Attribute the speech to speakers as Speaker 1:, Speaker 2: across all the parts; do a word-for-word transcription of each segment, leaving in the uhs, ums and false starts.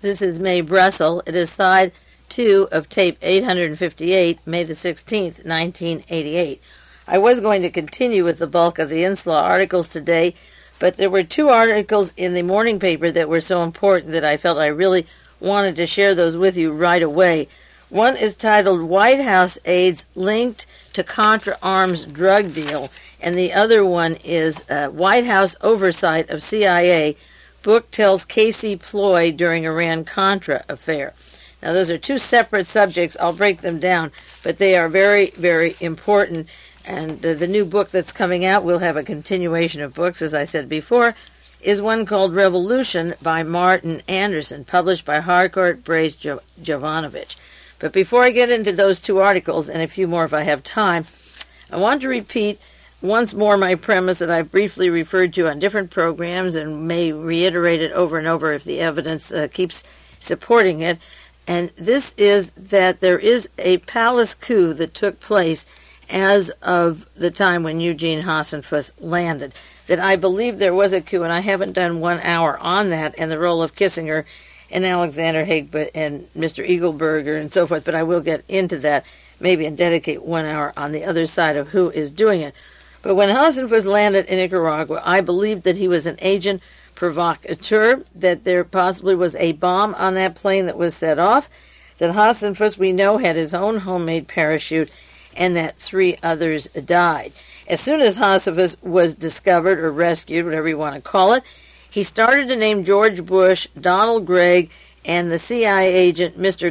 Speaker 1: This is Mae Brussel. It is side two of tape eight hundred fifty-eight, May the sixteenth, nineteen eighty-eight. I was going to continue with the bulk of the Inslaw articles today, but there were two articles in the morning paper that were so important that I felt I really wanted to share those with you right away. One is titled White House Aides Linked to Contra Arms Drug Deal, and the other one is uh, White House Oversight of C I A. Book tells Casey ploy during Iran-Contra affair. Now, those are two separate subjects. I'll break them down, but they are very, very important. And uh, the new book that's coming out, we'll have a continuation of books, as I said before, is one called Revolution by Martin Anderson, published by Harcourt Brace jo- Jovanovich. But before I get into those two articles, and a few more if I have time, I want to repeat once more my premise that I've briefly referred to on different programs and may reiterate it over and over if the evidence uh, keeps supporting it. And this is that there is a palace coup that took place as of the time when Eugene Hasenfuss landed. That I believe there was a coup, and I haven't done one hour on that and the role of Kissinger and Alexander Haig and Mister Eagleburger and so forth, but I will get into that maybe and dedicate one hour on the other side of who is doing it. But when Hasenfuss landed in Nicaragua, I believed that he was an agent provocateur, that there possibly was a bomb on that plane that was set off, that Hasenfuss, we know, had his own homemade parachute, and that three others died. As soon as Hasenfuss was discovered or rescued, whatever you want to call it, he started to name George Bush, Donald Gregg, and the C I A agent Mister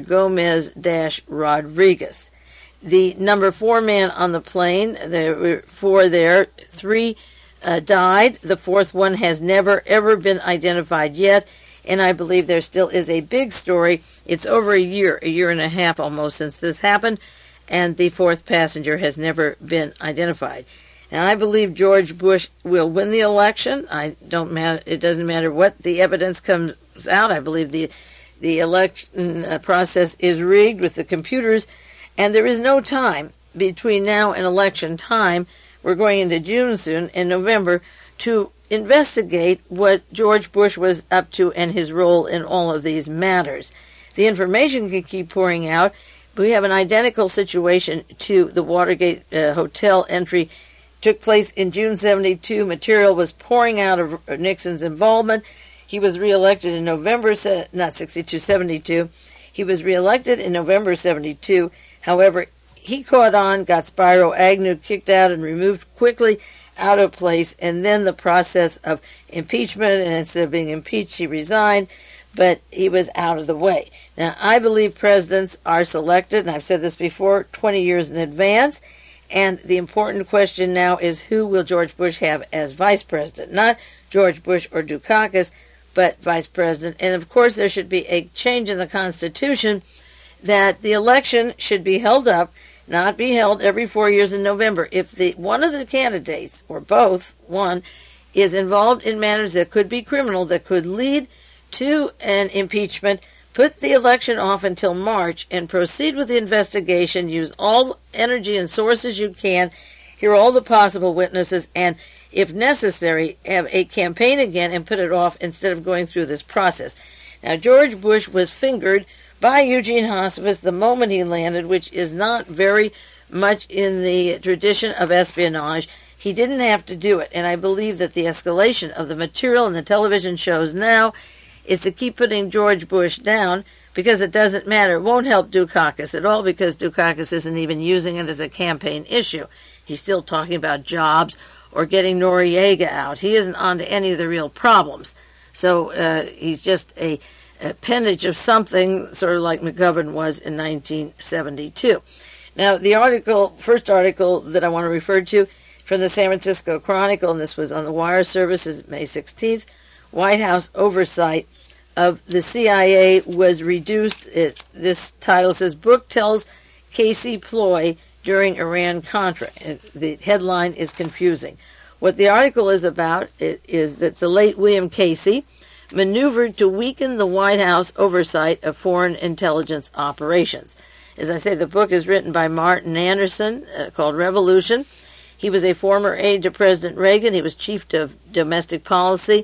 Speaker 1: Gomez-Rodriguez. The number four man on the plane, there were four there, three uh, died. The fourth one has never, ever been identified yet, and I believe there still is a big story. It's over a year, a year and a half almost since this happened, and the fourth passenger has never been identified. Now, I believe George Bush will win the election. I don't matter. It doesn't matter what the evidence comes out. I believe the the election uh, process is rigged with the computers. And there is no time between now and election time, we're going into June soon, in November, to investigate what George Bush was up to and his role in all of these matters. The information can keep pouring out. We have an identical situation to the Watergate uh, hotel entry. Took place in June seventy-two. Material was pouring out of Nixon's involvement. He was reelected in November, not sixty-two, seventy-two. He was reelected in November seventy-two. However, he caught on, got Spiro Agnew kicked out and removed quickly out of place, and then the process of impeachment, and instead of being impeached, he resigned, but he was out of the way. Now, I believe presidents are selected, and I've said this before, twenty years in advance, and the important question now is who will George Bush have as vice president? Not George Bush or Dukakis, but vice president. And, of course, there should be a change in the Constitution that the election should be held up, not be held every four years in November. If the one of the candidates, or both, one, is involved in matters that could be criminal, that could lead to an impeachment, put the election off until March and proceed with the investigation, use all energy and sources you can, hear all the possible witnesses, and, if necessary, have a campaign again and put it off instead of going through this process. Now, George Bush was fingered by Eugene Hasenfuss the moment he landed, which is not very much in the tradition of espionage. He didn't have to do it, and I believe that the escalation of the material in the television shows now is to keep putting George Bush down, because it doesn't matter. It won't help Dukakis at all, because Dukakis isn't even using it as a campaign issue. He's still talking about jobs or getting Noriega out. He isn't on to any of the real problems. So uh, he's just a appendage of something, sort of like McGovern was in nineteen seventy-two. Now, the article, first article that I want to refer to from the San Francisco Chronicle, and this was on the Wire Services, May sixteenth, White House oversight of the C I A was reduced. It, this title says, Book Tells Casey Ploy During Iran-Contra. The headline is confusing. What the article is about is that the late William Casey maneuvered to weaken the White House oversight of foreign intelligence operations. As I say, the book is written by Martin Anderson, uh, called Revolution. He was a former aide to President Reagan. He was chief of domestic policy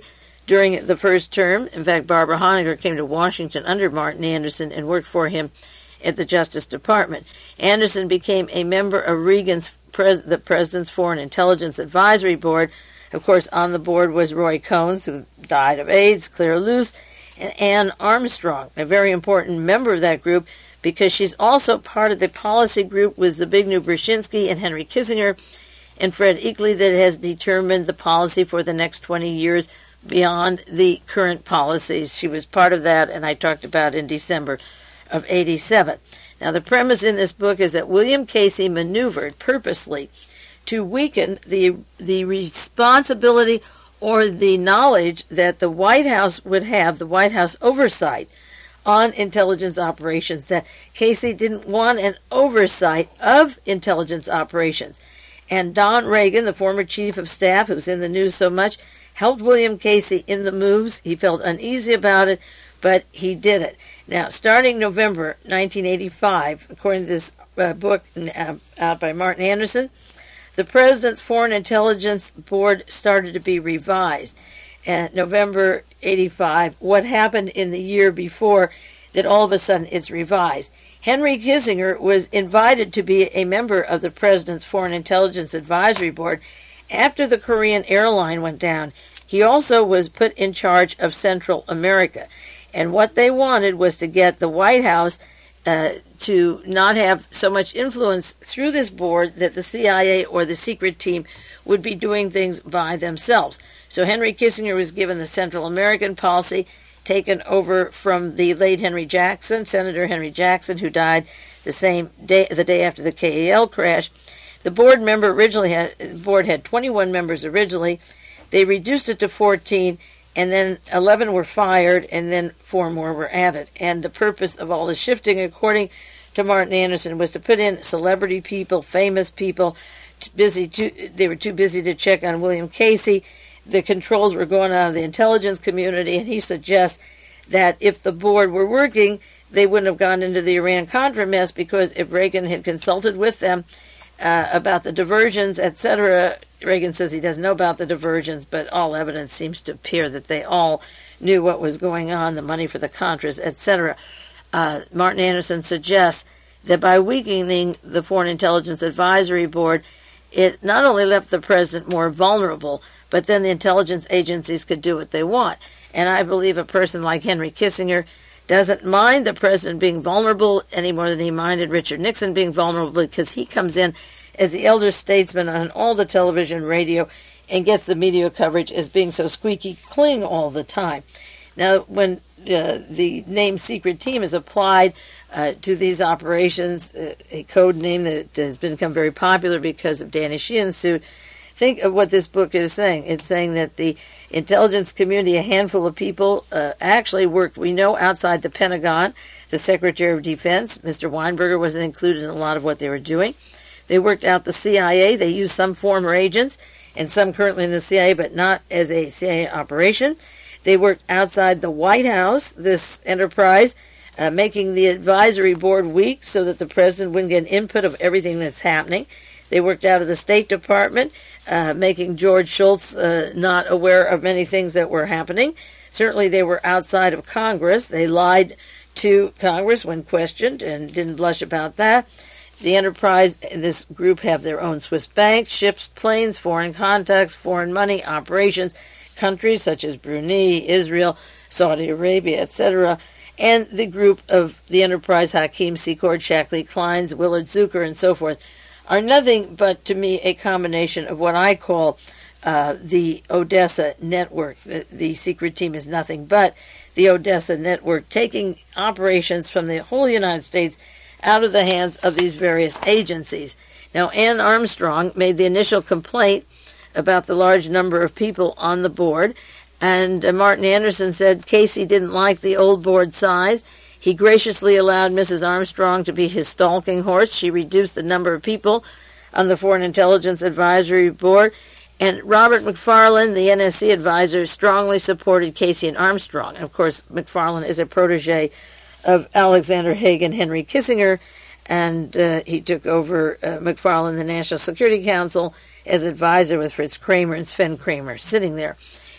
Speaker 1: during the first term. In fact, Barbara Honegger came to Washington under Martin Anderson and worked for him at the Justice Department. Anderson became a member of Reagan's pres- the President's Foreign Intelligence Advisory Board. Of course, on the board was Roy Cohns, who died of AIDS, Claire Luce, and Anne Armstrong, a very important member of that group because she's also part of the policy group with Zbigniew Brzezinski and Henry Kissinger and Fred Eakley that has determined the policy for the next twenty years beyond the current policies. She was part of that, and I talked about in December of eighty-seven. Now, the premise in this book is that William Casey maneuvered purposely to weaken the the responsibility or the knowledge that the White House would have, the White House oversight on intelligence operations, that Casey didn't want an oversight of intelligence operations. And Don Regan, the former chief of staff, who's in the news so much, helped William Casey in the moves. He felt uneasy about it, but he did it. Now, starting November nineteen eighty-five, according to this uh, book uh, out by Martin Anderson, the President's Foreign Intelligence Board started to be revised. At November eighty-five, what happened in the year before that all of a sudden it's revised? Henry Kissinger was invited to be a member of the President's Foreign Intelligence Advisory Board after the Korean airline went down. He also was put in charge of Central America. And what they wanted was to get the White House uh, to not have so much influence through this board that the C I A or the secret team would be doing things by themselves. So Henry Kissinger was given the Central American policy, taken over from the late Henry Jackson, Senator Henry Jackson, who died the same day, the day after the K A L crash. The board member originally had, the board had twenty-one members originally. They reduced it to fourteen, and then eleven were fired, and then four more were added. And the purpose of all the shifting, according to Martin Anderson, was to put in celebrity people, famous people. Busy, too, they were too busy to check on William Casey. The controls were going on of the intelligence community, and he suggests that if the board were working, they wouldn't have gone into the Iran-Contra mess, because if Reagan had consulted with them uh, about the diversions, et cetera, Reagan says he doesn't know about the diversions, but all evidence seems to appear that they all knew what was going on, the money for the Contras, et cetera. Uh, Martin Anderson suggests that by weakening the Foreign Intelligence Advisory Board, it not only left the president more vulnerable, but then the intelligence agencies could do what they want. And I believe a person like Henry Kissinger doesn't mind the president being vulnerable any more than he minded Richard Nixon being vulnerable, because he comes in as the elder statesman on all the television, radio, and gets the media coverage as being so squeaky clean all the time. Now, when uh, the name secret team is applied uh, to these operations, uh, a code name that has become very popular because of Danny Sheehan's suit, think of what this book is saying. It's saying that the intelligence community, a handful of people, uh, actually worked, we know, outside the Pentagon. The Secretary of Defense, Mister Weinberger, wasn't included in a lot of what they were doing. They worked out the C I A. They used some former agents and some currently in the C I A, but not as a C I A operation. They worked outside the White House, this enterprise, uh, making the advisory board weak so that the president wouldn't get input of everything that's happening. They worked out of the State Department, uh, making George Shultz uh, not aware of many things that were happening. Certainly they were outside of Congress. They lied to Congress when questioned and didn't blush about that. The enterprise and this group have their own Swiss banks, ships, planes, foreign contacts, foreign money, operations, countries such as Brunei, Israel, Saudi Arabia, et cetera, and the group of the enterprise, Hakeem Secord, Shackley Kleins, Willard Zucker, and so forth, are nothing but, to me, a combination of what I call uh, the Odessa network. The, the secret team is nothing but the Odessa network, taking operations from the whole United States out of the hands of these various agencies. Now, Anne Armstrong made the initial complaint about the large number of people on the board, and uh, Martin Anderson said Casey didn't like the old board size. He graciously allowed Missus Armstrong to be his stalking horse. She reduced the number of people on the Foreign Intelligence Advisory Board, and Robert McFarlane, the N S C advisor, strongly supported Casey and Armstrong. And of course, McFarlane is a protege of Alexander Haig, Henry Kissinger, and uh, he took over uh, McFarlane, the National Security Council, as advisor with Fritz Kramer and Sven Kramer sitting there.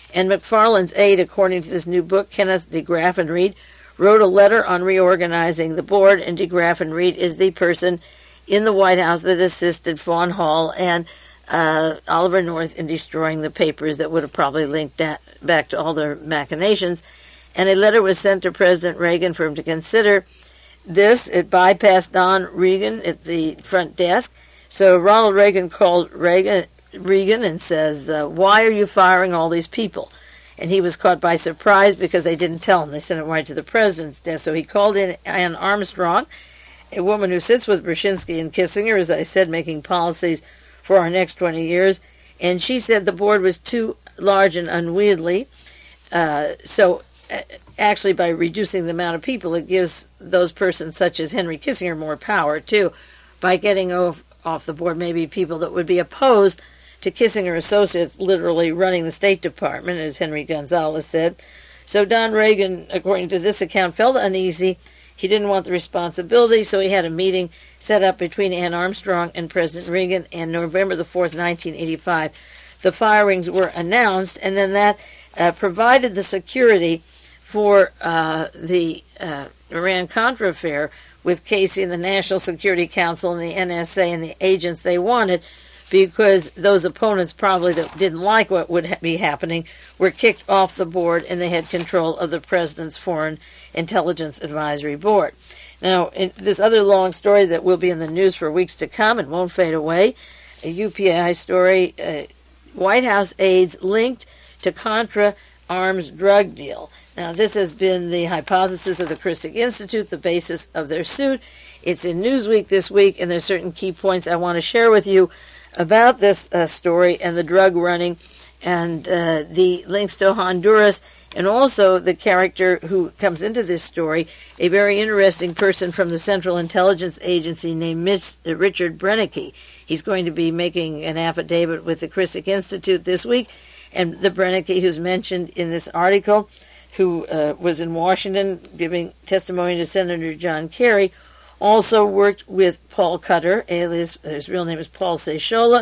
Speaker 1: And McFarland's aide, according to this new book, Kenneth DeGraff and Reed, wrote a letter on reorganizing the board, and DeGraff and Reed is the person in the White House that assisted Fawn Hall and uh, Oliver North in destroying the papers that would have probably linked that back to all their machinations. And a letter was sent to President Reagan for him to consider this. It bypassed Don Regan at the front desk. So Ronald Reagan called Reagan, Regan and says, uh, why are you firing all these people? And he was caught by surprise because they didn't tell him. They sent it right to the president's desk. So he called in Anne Armstrong, a woman who sits with Brzezinski and Kissinger, as I said, making policies for our next twenty years. And she said the board was too large and unwieldy. Uh, so uh, actually, by reducing the amount of people, it gives those persons such as Henry Kissinger more power, too, by getting off, off the board maybe people that would be opposed to Kissinger Associates literally running the State Department, as Henry Gonzalez said. So Don Reagan, according to this account, felt uneasy. He didn't want the responsibility, so he had a meeting set up between Anne Armstrong and President Reagan, and November the fourth, nineteen eighty-five, the firings were announced, and then that uh, provided the security for uh, the uh, Iran-Contra affair with Casey and the National Security Council and the N S A and the agents they wanted, because those opponents probably that didn't like what would ha- be happening were kicked off the board, and they had control of the President's Foreign Intelligence Advisory Board. Now, in this other long story that will be in the news for weeks to come and won't fade away, a U P I story, uh, White House aides linked to Contra arms drug deal. Now, this has been the hypothesis of the Christic Institute, the basis of their suit. It's in Newsweek this week, and there's certain key points I want to share with you about this uh, story and the drug running and uh, the links to Honduras, and also the character who comes into this story, a very interesting person from the Central Intelligence Agency named Mitch, uh, Richard Brennicky. He's going to be making an affidavit with the Christic Institute this week, and the Brennicky who's mentioned in this article, who uh, was in Washington giving testimony to Senator John Kerry, also worked with Paul Cutter, alias, his real name is Paul Seixola,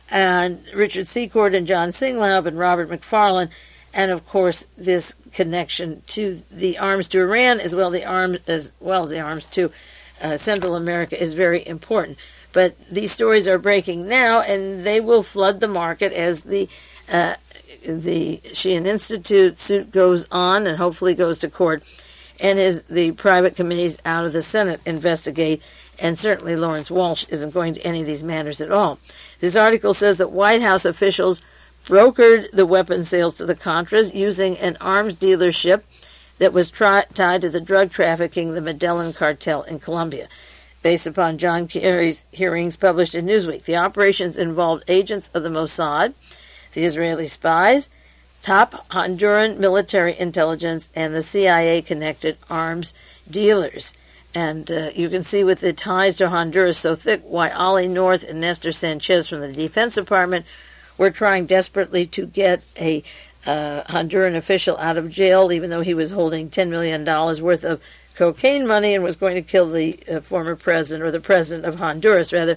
Speaker 1: and Richard Secord and John Singlaub and Robert McFarland, and of course this connection to the arms to Iran as well the arms as well as the arms to uh, Central America is very important. But these stories are breaking now, and they will flood the market as the uh, the Sheehan Institute suit goes on and hopefully goes to court, and as the private committees out of the Senate investigate, and certainly Lawrence Walsh isn't going to any of these matters at all. This article says that White House officials brokered the weapon sales to the Contras using an arms dealership that was tri- tied to the drug trafficking, the Medellin cartel in Colombia. Based upon John Kerry's hearings published in Newsweek, the operations involved agents of the Mossad, the Israeli spies, top Honduran military intelligence, and the C I A-connected arms dealers. And uh, you can see with the ties to Honduras so thick why Ollie North and Nestor Sanchez from the Defense Department were trying desperately to get a uh, Honduran official out of jail, even though he was holding ten million dollars worth of cocaine money and was going to kill the uh, former president, or the president of Honduras, rather.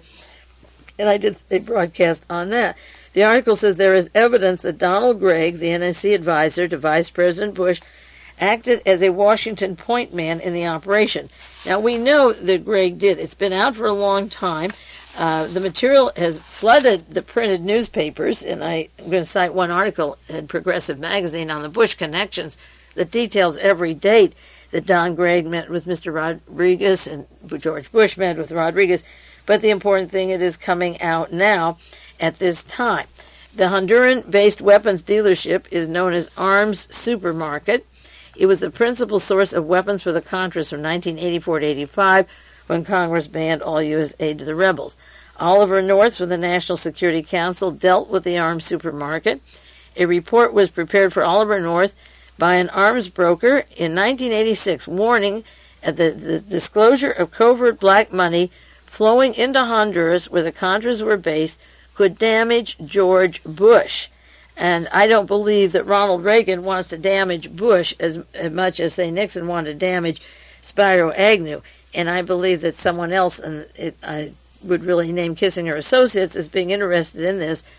Speaker 1: And I did a broadcast on that. The article says there is evidence that Donald Gregg, the N S C advisor to Vice President Bush, acted as a Washington point man in the operation. Now, we know that Gregg did. It's been out for a long time. Uh, the material has flooded the printed newspapers, and I, I'm going to cite one article in Progressive Magazine on the Bush connections that details every date that Don Gregg met with Mister Rodriguez and George Bush met with Rodriguez. But the important thing, it is coming out now at this time. The Honduran-based weapons dealership is known as Arms Supermarket. It was the principal source of weapons for the Contras from nineteen eighty-four to eighty-five, when Congress banned all U S aid to the rebels. Oliver North from the National Security Council dealt with the arms supermarket. A report was prepared for Oliver North by an arms broker in nineteen eighty-six, warning at the, the disclosure of covert black money flowing into Honduras, where the Contras were based, could damage George Bush. And I don't believe that Ronald Reagan wants to damage Bush as, as much as, say, Nixon wanted to damage Spiro Agnew. And I believe that someone else, and it, I would really name Kissinger Associates as being interested in this,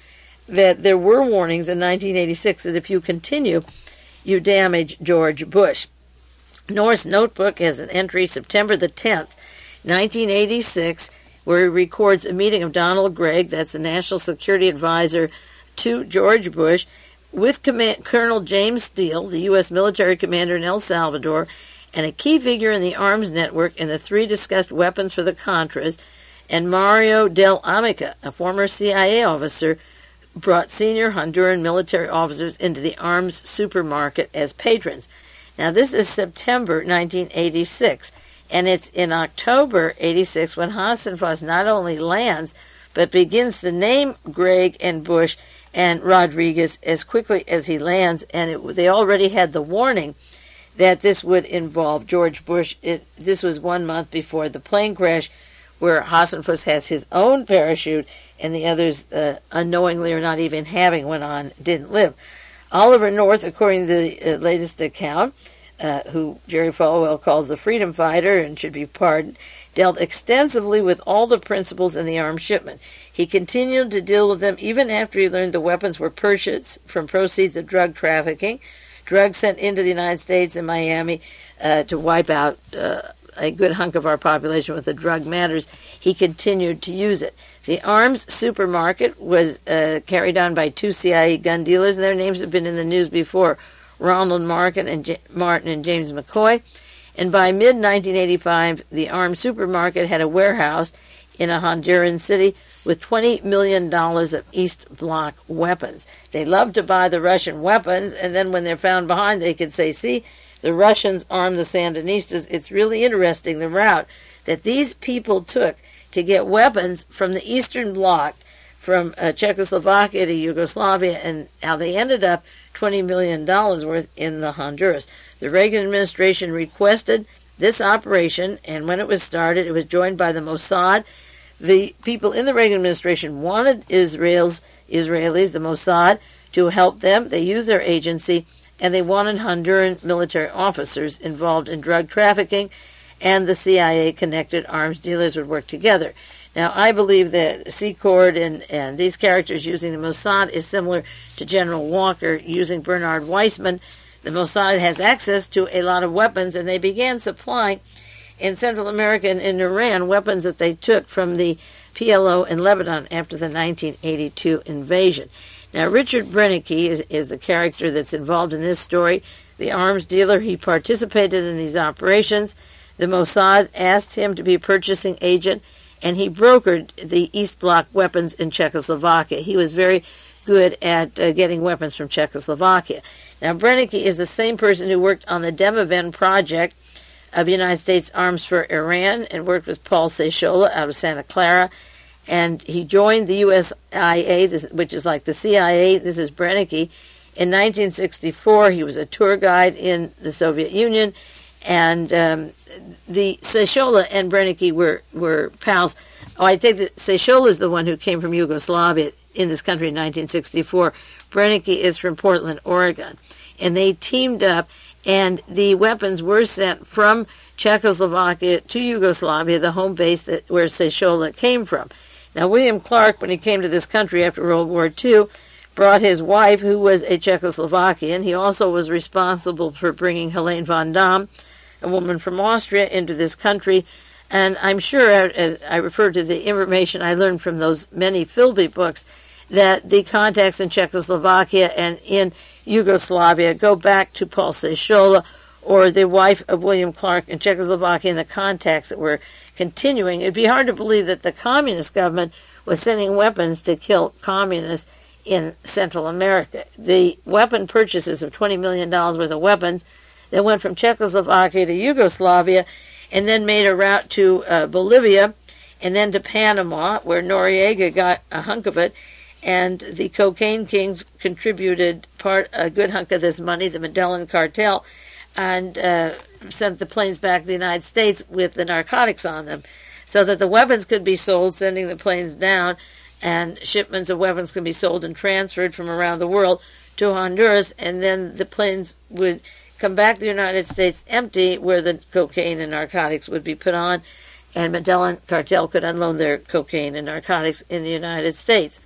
Speaker 1: that there were warnings in nineteen eighty-six that if you continue, you damage George Bush. North's notebook has an entry September the tenth, nineteen eighty-six, where he records a meeting of Donald Gregg, that's the National Security Advisor to George Bush, with Command- Colonel James Steele, the U S military commander in El Salvador, and a key figure in the arms network, and the three discussed weapons for the Contras, and Mario del Amica, a former C I A officer, brought senior Honduran military officers into the arms supermarket as patrons. Now, this is September nineteen eighty-six, and it's in October eighty-six when Hasenfus not only lands, but begins to name Gregg and Bush and Rodriguez as quickly as he lands, and it, they already had the warning that this would involve George Bush. It, this was one month before the plane crash, where Hasenfus has his own parachute, and the others, uh, unknowingly or not even having one on, didn't live. Oliver North, according to the uh, latest account, uh, who Jerry Falwell calls the freedom fighter and should be pardoned, dealt extensively with all the principals in the arms shipment. He continued to deal with them even after he learned the weapons were purchased from proceeds of drug trafficking, drugs sent into the United States and Miami uh, to wipe out uh, a good hunk of our population with the drug matters. He continued to use it. The arms supermarket was uh, carried on by two C I A gun dealers, and their names have been in the news before, Ronald Martin and, J- Martin and James McCoy. And by mid nineteen eighty-five, the arms supermarket had a warehouse in a Honduran city with twenty million dollars of East Bloc weapons. They loved to buy the Russian weapons, and then when they're found behind, they could say, see, the Russians armed the Sandinistas. It's really interesting, the route that these people took to get weapons from the Eastern Bloc, from uh, Czechoslovakia to Yugoslavia, and how they ended up twenty million dollars worth in the Honduras. The Reagan administration requested this operation, and when it was started, it was joined by the Mossad. The people in the Reagan administration wanted Israel's Israelis, the Mossad, to help them. They used their agency, and they wanted Honduran military officers involved in drug trafficking, and the C I A-connected arms dealers would work together. Now, I believe that Secord and, and these characters using the Mossad is similar to General Walker using Bernard Weissman. The Mossad has access to a lot of weapons, and they began supplying in Central America and in Iran weapons that they took from the P L O in Lebanon after the nineteen eighty-two invasion. Now, Richard Brennicke is, is the character that's involved in this story, the arms dealer. He participated in these operations. The Mossad asked him to be a purchasing agent, and he brokered the East Bloc weapons in Czechoslovakia. He was very good at uh, getting weapons from Czechoslovakia. Now, Brennicke is the same person who worked on the Demoven project of United States Arms for Iran and worked with Paul Seixola out of Santa Clara. And he joined the U S I A, this, which is like the C I A. This is Brennicke. In nineteen sixty-four, he was a tour guide in the Soviet Union. And um, the Seixola and Brennicke were, were pals. Oh, I take that Seixola is the one who came from Yugoslavia in this country in nineteen sixty-four. Brennicke is from Portland, Oregon. And they teamed up, and the weapons were sent from Czechoslovakia to Yugoslavia, the home base that, where Seixola came from. Now, William Clark, when he came to this country after World War Two, brought his wife, who was a Czechoslovakian. He also was responsible for bringing Helene von Damm, a woman from Austria, into this country. And I'm sure, as I refer to the information I learned from those many Philby books, that the contacts in Czechoslovakia and in Yugoslavia go back to Paul Seixola, or the wife of William Clark in Czechoslovakia, and the contacts that were continuing. It'd be hard to believe that the communist government was sending weapons to kill communists in Central America. The weapon purchases of twenty million dollars worth of weapons that went from Czechoslovakia to Yugoslavia and then made a route to uh, Bolivia and then to Panama, where Noriega got a hunk of it, and the cocaine kings contributed part a good hunk of this money, the Medellin cartel, and uh, sent the planes back to the United States with the narcotics on them so that the weapons could be sold, sending the planes down, and shipments of weapons could be sold and transferred from around the world to Honduras, and then the planes would come back to the United States empty, where the cocaine and narcotics would be put on, and Medellin cartel could unload their cocaine and narcotics in the United States.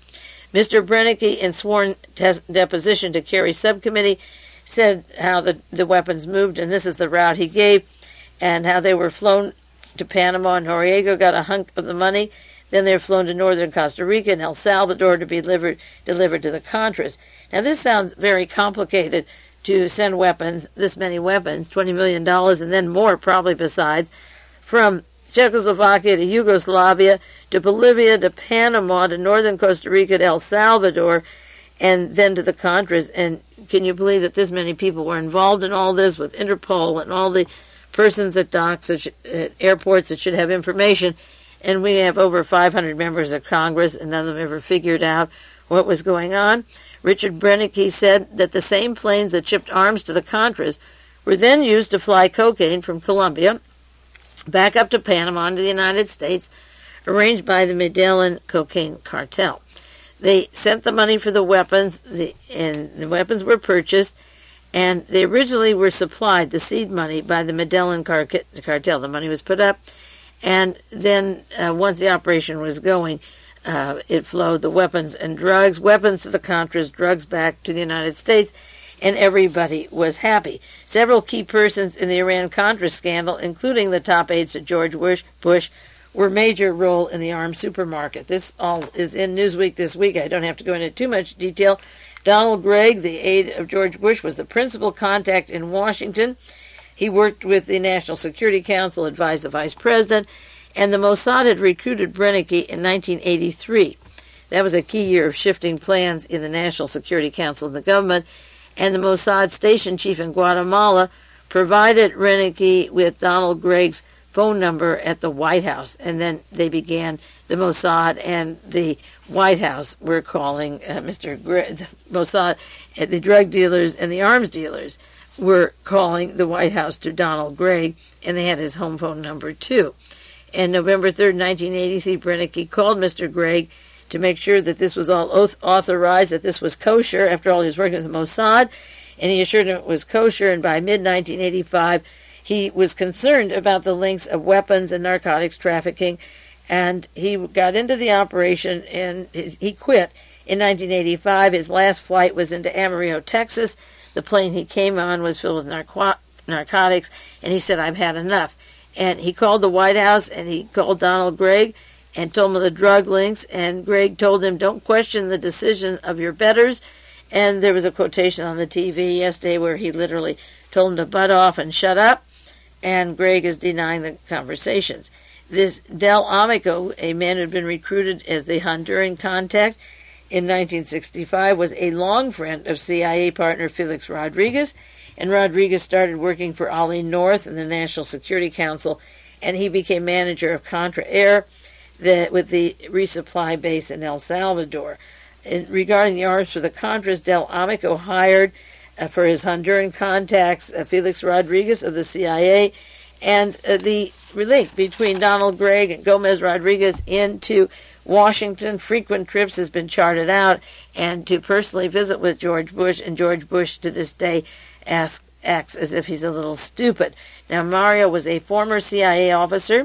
Speaker 1: Mister Brennicke, in sworn tes- deposition to Kerry subcommittee, said how the, the weapons moved, and this is the route he gave, and how they were flown to Panama. Noriega got a hunk of the money. Then they were flown to northern Costa Rica and El Salvador to be delivered, delivered to the Contras. Now, this sounds very complicated to send weapons, this many weapons, twenty million dollars, and then more probably besides, from Czechoslovakia to Yugoslavia to Bolivia to Panama to northern Costa Rica to El Salvador, and then to the Contras. And can you believe that this many people were involved in all this with Interpol and all the persons at docks, at airports that should have information? And we have over five hundred members of Congress, and none of them ever figured out what was going on. Richard Brennicke said that the same planes that shipped arms to the Contras were then used to fly cocaine from Colombia back up to Panama into the United States, arranged by the Medellin cocaine cartel. They sent the money for the weapons, the, and the weapons were purchased, and they originally were supplied, the seed money, by the Medellin car- cartel. The money was put up, and then uh, once the operation was going, uh, it flowed the weapons and drugs, weapons to the Contras, drugs back to the United States, and everybody was happy. Several key persons in the Iran-Contra scandal, including the top aides to George Bush, Bush, were major role in the arms supermarket. This all is in Newsweek this week. I don't have to go into too much detail. Donald Gregg, the aide of George Bush, was the principal contact in Washington. He worked with the National Security Council, advised the vice president, and the Mossad had recruited Brennicke in nineteen eighty-three. That was a key year of shifting plans in the National Security Council and the government, and the Mossad station chief in Guatemala provided Brennicke with Donald Gregg's phone number at the White House, and then they began, the Mossad and the White House were calling uh, Mister Gregg, Mossad, uh, the drug dealers and the arms dealers were calling the White House to Donald Gregg, and they had his home phone number too. And November third, nineteen eighty-three, Brennicke called Mister Gregg to make sure that this was all authorized, that this was kosher. After all, he was working with the Mossad, and he assured him it was kosher, and by mid nineteen eighty-five, he was concerned about the links of weapons and narcotics trafficking, and he got into the operation, and he quit in nineteen eighty-five. His last flight was into Amarillo, Texas. The plane he came on was filled with narco- narcotics, and he said, I've had enough. And he called the White House, and he called Donald Gregg and told him of the drug links, and Gregg told him, don't question the decision of your betters. And there was a quotation on the T V yesterday where he literally told him to butt off and shut up, and Gregg is denying the conversations. This Del Amico, a man who had been recruited as the Honduran contact in nineteen sixty-five, was a long friend of C I A partner Felix Rodriguez, and Rodriguez started working for Ollie North in the National Security Council, and he became manager of Contra Air the, with the resupply base in El Salvador. In, regarding the arms for the Contras, Del Amico hired uh, for his Honduran contacts uh, Felix Rodriguez of the C I A, and uh, the link between Donald Gregg and Gomez Rodriguez into Washington, frequent trips has been charted out, and to personally visit with George Bush, and George Bush to this day asks, acts as if he's a little stupid. Now, Mario was a former C I A officer,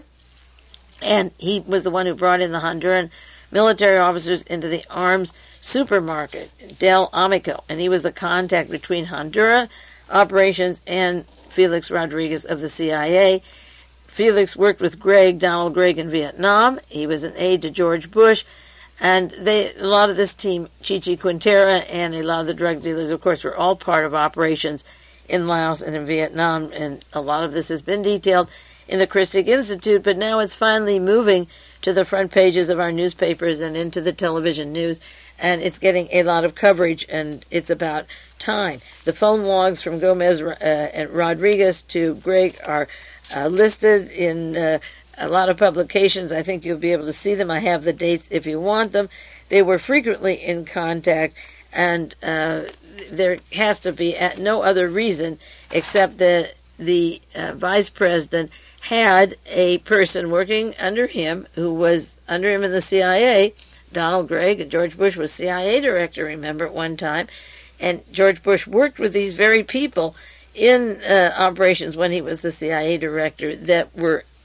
Speaker 1: and he was the one who brought in the Honduran military officers into the arms supermarket, Del Amico, and he was the contact between Honduras operations and Felix Rodriguez of the C I A. Felix worked with Gregg, Donald Gregg, in Vietnam. He was an aide to George Bush, and they, a lot of this team, Chichi Quintera and a lot of the drug dealers, of course, were all part of operations in Laos and in Vietnam, and a lot of this has been detailed in the Christic Institute, but now it's finally moving to the front pages of our newspapers and into the television news, and it's getting a lot of coverage, and it's about time. The phone logs from Gomez uh, and Rodriguez to Gregg are uh, listed in uh, a lot of publications. I think you'll be able to see them. I have the dates if you want them. They were frequently in contact, and uh, there has to be no other reason except that the uh, vice president had a person working under him who was under him in the C I A, Donald Gregg, and George Bush was C I A director, remember, at one time, and George Bush worked with these very people in uh, operations when he was the C I A director that were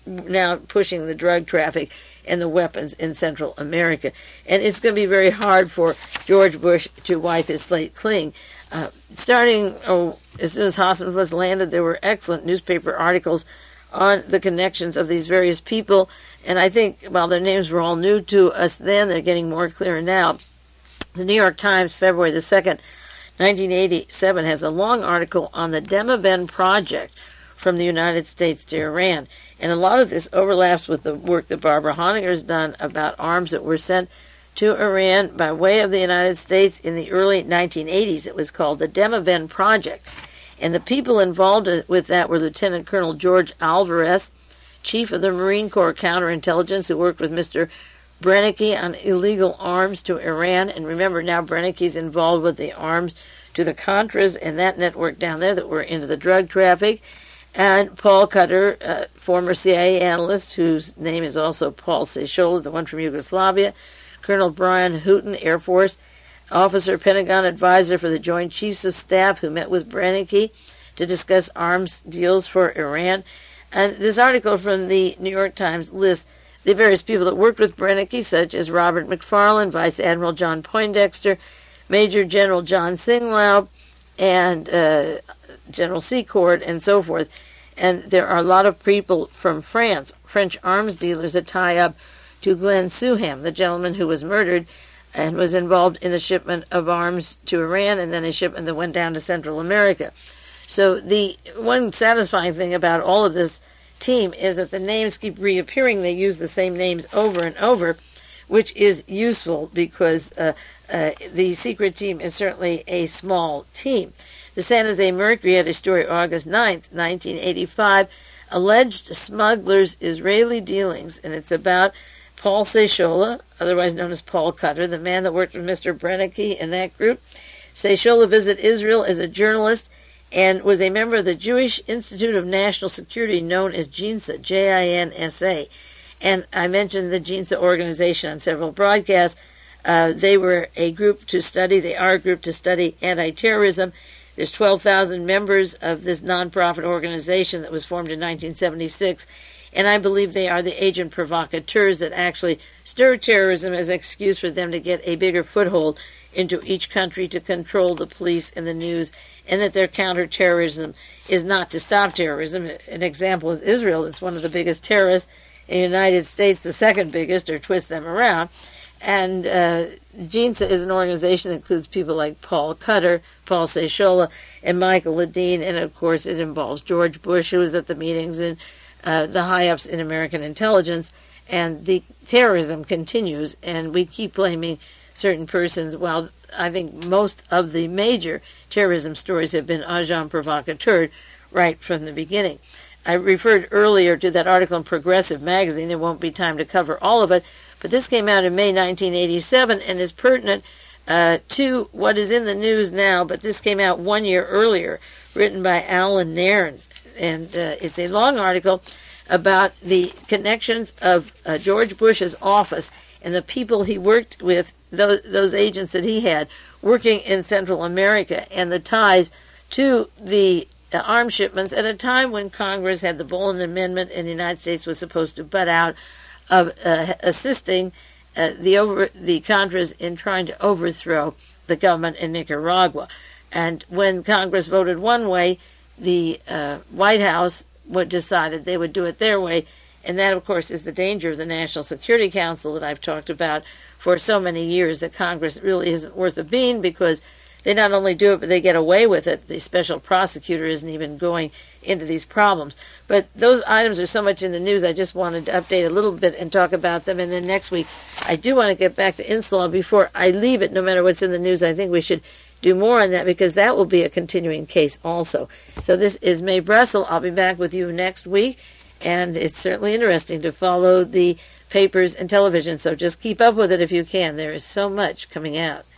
Speaker 1: now pushing the drug traffic and the weapons in Central America. And it's going to be very hard for George Bush to wipe his slate clean. Uh, starting oh, as soon as Hosmer was landed, there were excellent newspaper articles on the connections of these various people. And I think while their names were all new to us then, they're getting more clear now. The New York Times, February the second, nineteen eighty-seven, has a long article on the Demiven Project from the United States to Iran. And a lot of this overlaps with the work that Barbara Honegger has done about arms that were sent to Iran by way of the United States in the early nineteen eighties. It was called the Demiven Project. And the people involved with that were Lieutenant Colonel George Alvarez, chief of the Marine Corps Counterintelligence, who worked with Mister Brennicky on illegal arms to Iran. And remember, now Brennicky's involved with the arms to the Contras and that network down there that were into the drug traffic. And Paul Cutter, uh, former C I A analyst, whose name is also Paul Seychola, the one from Yugoslavia. Colonel Brian Hooton, Air Force officer, Pentagon advisor for the Joint Chiefs of Staff, who met with Brennicky to discuss arms deals for Iran. And this article from the New York Times lists the various people that worked with Brennicky, such as Robert McFarland, Vice Admiral John Poindexter, Major General John Singlaub, and uh, General Secord, and so forth. And there are a lot of people from France, French arms dealers, that tie up to Glenn Suham, the gentleman who was murdered and was involved in the shipment of arms to Iran, and then a shipment that went down to Central America. So the one satisfying thing about all of this team is that the names keep reappearing. They use the same names over and over, which is useful because uh, uh, the secret team is certainly a small team. The San Jose Mercury had a story August ninth, nineteen eighty-five, alleged smugglers' Israeli dealings, and it's about Paul Seychola, otherwise known as Paul Cutter, the man that worked with Mister Brennicky and that group. Seychola visited Israel as a journalist and was a member of the Jewish Institute of National Security, known as JINSA, J I N S A. And I mentioned the JINSA organization on several broadcasts. Uh, they were a group to study, they are a group to study anti-terrorism. There's twelve thousand members of this nonprofit organization that was formed in nineteen seventy-six. And I believe they are the agent provocateurs that actually stir terrorism as an excuse for them to get a bigger foothold into each country to control the police and the news, and that their counterterrorism is not to stop terrorism. An example is Israel. It's one of the biggest terrorists in the United States, the second biggest, or twist them around. And uh, JINSA is an organization that includes people like Paul Cutter, Paul Seychola, and Michael Ledeen, and of course it involves George Bush, who was at the meetings, and uh, the high-ups in American intelligence. And the terrorism continues, and we keep blaming certain persons. While I think most of the major terrorism stories have been agent provocateur right from the beginning. I referred earlier to that article in Progressive Magazine. There won't be time to cover all of it, but this came out in May nineteen eighty-seven and is pertinent uh, to what is in the news now, but this came out one year earlier, written by Alan Nairn. And uh, it's a long article about the connections of uh, George Bush's office and the people he worked with, those, those agents that he had working in Central America, and the ties to the uh, arms shipments at a time when Congress had the Bolin Amendment and the United States was supposed to butt out of uh, assisting uh, the over the Contras in trying to overthrow the government in Nicaragua. And when Congress voted one way, the uh, White House would decided they would do it their way. And that, of course, is the danger of the National Security Council that I've talked about for so many years, that Congress really isn't worth a bean because they not only do it, but they get away with it. The special prosecutor isn't even going into these problems. But those items are so much in the news, I just wanted to update a little bit and talk about them. And then next week, I do want to get back to Inslaw. Before I leave it, no matter what's in the news, I think we should do more on that because that will be a continuing case also. So this is Mae Brussel. I'll be back with you next week. And it's certainly interesting to follow the papers and television, so just keep up with it if you can. There is so much coming out.